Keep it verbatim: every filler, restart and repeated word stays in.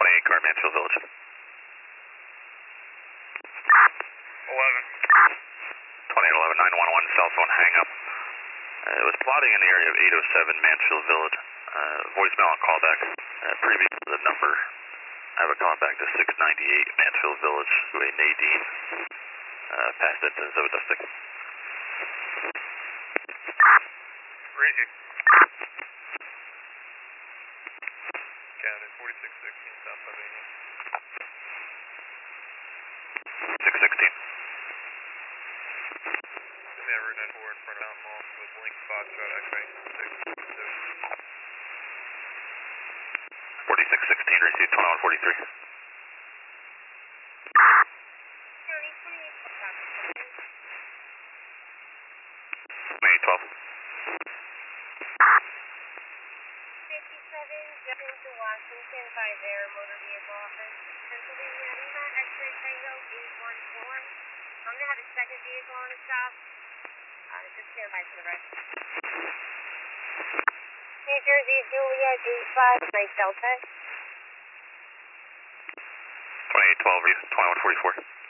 twenty-eight car, Mansfield Village. eleven. twenty-eight eleven, nine one one, cell phone hang up. Uh, it was plotting in the area of eight oh seven Mansfield Village. Uh, voicemail and callback. Uh, previous to the number, I have a callback to six ninety-eight Mansfield Village to a Nadine. Uh, passed it to Zodustic. Greasy. Counted forty-six sixteen, South Albania. six sixteen. Give me a Route ninety-four in front of Mountain Mall with Link Foxtrot X-ray six. forty-six sixteen, received twenty-one forty-three. twenty-eight twelve. fifty-seven, jumping to Washington by their motor vehicle office. Pennsylvania, Lima, X-ray Tango eight one four. I'm going to have a second vehicle on the stop. Uh, just stand by for the rest. New Jersey, Juliet eight five, Mike Delta. twenty-eight twelve, twenty-one forty-four.